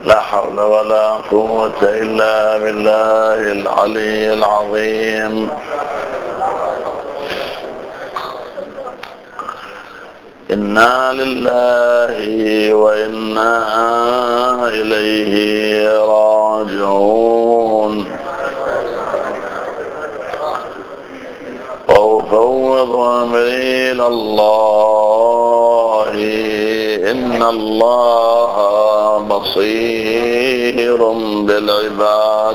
لا حول ولا قوة إلا بالله العلي العظيم. إنا لله وإنا إليه راجعون. وأفوض أمري إلى الله إن الله بصير بالعباد.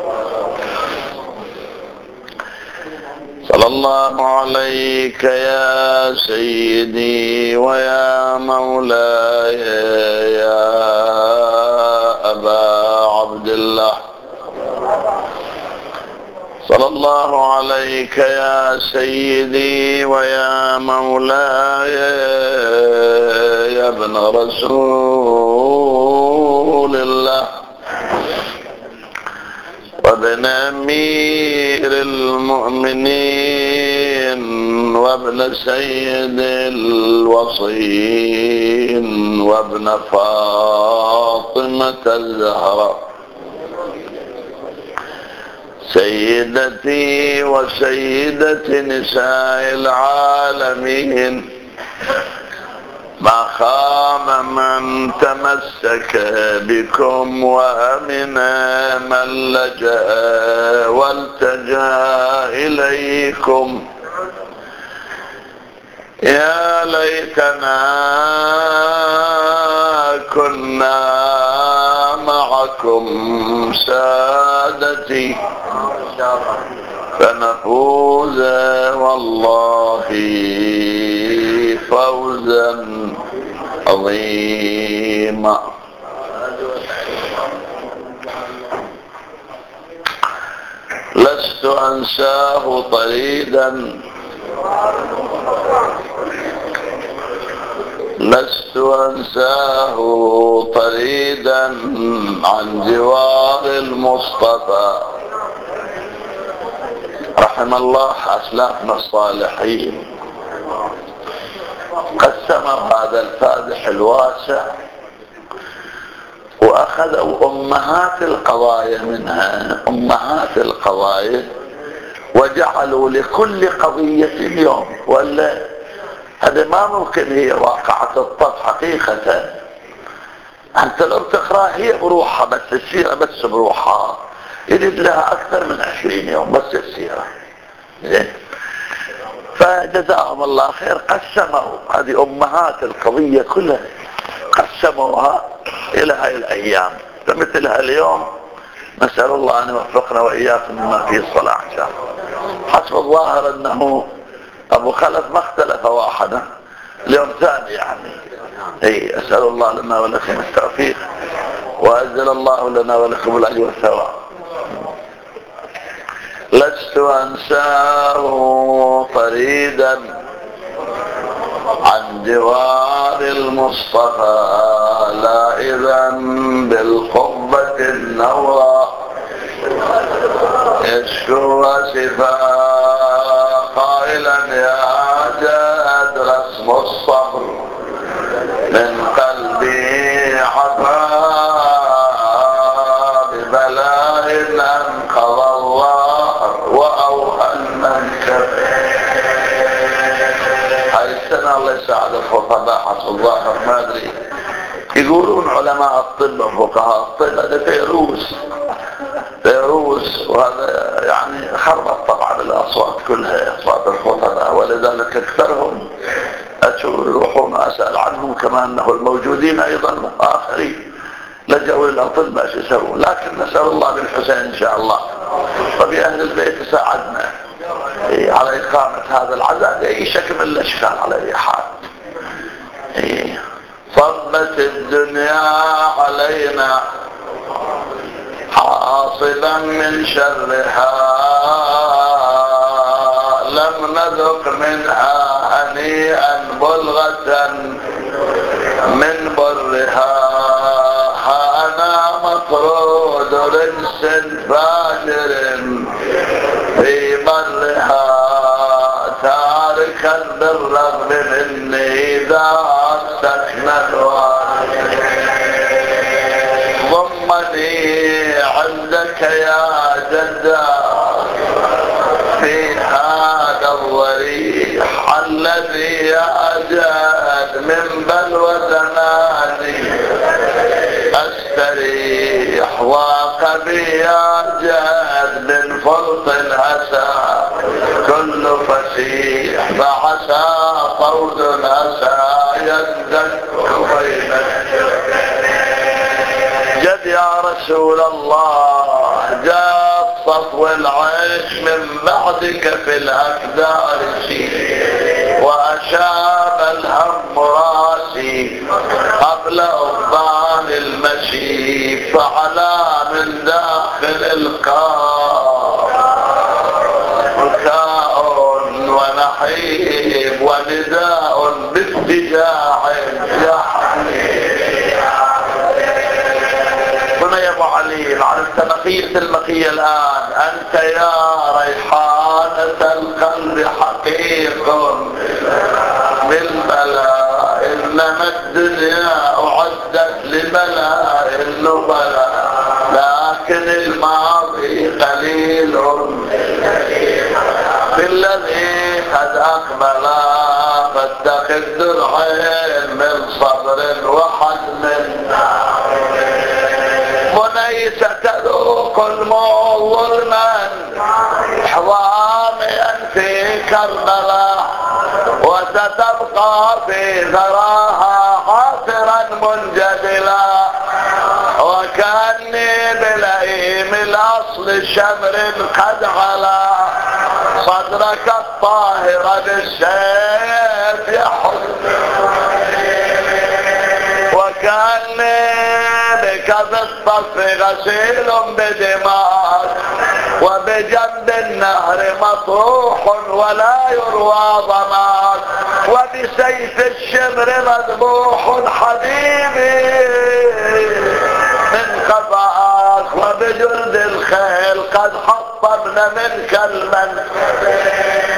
صلى الله عليك يا سيدي ويا مولاي يا أبا عبد الله. صلى الله عليك يا سيدي ويا مولاي يا ابن رسول الله وابن أمير المؤمنين وابن سيد الوصين وابن فاطمة الزهراء سيدتي وسيدة نساء العالمين. ما خاب من تمسك بكم وأمن من لجأ والتجأ إليكم. يا ليتنا كنا معكم سادتي فنفوز والله فوزا عظيما. لست أنساه طريدا لست أنساه طريدا عن جوار المصطفى. رحم الله أسلافنا الصالحين قسموا هذا الفادح الواسع وأخذوا أمهات القضايا منها، أمهات القضايا، وجعلوا لكل قضية يوم. ولا هذا ما ممكن هي واقعة الطب حقيقة. أنت لو تقرأ هي بروحها بس، السيرة بس بروحها يريد لها أكثر من 20 يوم بس السيرة. زين، فجزاهم الله خير قسموا هذه أمهات القضية كلها، قسموها إلى هاي الأيام. فمثلها اليوم نسأل الله أن يوفقنا وإياكم مما فيه الصلاح إن شاء الله. حسب الظاهر أنه أبو خلف ما اختلف واحدا، اليوم ثاني يعني. أسأل الله لنا ولكم التوفيق وأجزل الله لنا ولكم الأجر والثواب. لست أنساه فريدا عن جوار المصطفى لا إذا بالقبة النوراء يشكو وسفا قائلا يا جاد رسم الصبر من قلبي عفا ببلاء أنقض الله وأوهن من كفر. هاي السنة الله يساعد الخطباء حسب الظاهر ما أدري. يقولون علماء الطب وفقهاء الطب هذا فيروس، وهذا يعني خربت طبعا الأصوات كلها، أصوات الخطباء، ولذلك أكثرهم يروحون أسأل عنهم كما أنه الموجودين أيضا آخرين لجأوا للأطباء شو يسوون. لكن نسأل الله بالحسين إن شاء الله وبأهل البيت يساعدنا على إقامة هذا العزاء بأي شكل من الأشكال على أي حال. صبت الدنيا علينا حاصلا من شرها لم نذق منها هنيئا بلغة من برها. أنا مطرود رجس فاجر في برها تاركا بالرغم مني إذا سكن الوادي. عندك يا جدار في هذا الضريح الذي يعجل من بلوى زماني استريح ضاق بي يا جد من فرط الأسى كل فسيح فعسى طود الأسى يندك بين جد يا رسول الله جاء صفو العيش من بعدك في الأكدار وأشاب الهم راسي قبل أبان المشي فعلى من داخل القار بكاء ونحيب ونداء بافتجاع يا حبيبي. هنا يا ابو علي عرفت مقية المقية الآن أنت يا ريحانة القلب حقيق بالبلاء إنما الدنيا أعدت لبلاء النبلاء لكن الماضي قليل بالذي قد أقبل فاتخذ درعين من صبر وحزم بني ستذوق الموت ظلما حظاميا في كربلاء وستبقى في ثراها عاصرا منجدلا وكأني بلئيم الأصل شمر قد علا صدرك الطاهر بالسيف يحز وكأني بك في الصف غسيل بدماء وبجنب النهر مطروح ولا يروى ضماك وبسيف الشمر مذبوح حبيبي من قضاءك وبجلد الخيل قد حطمنا منك المن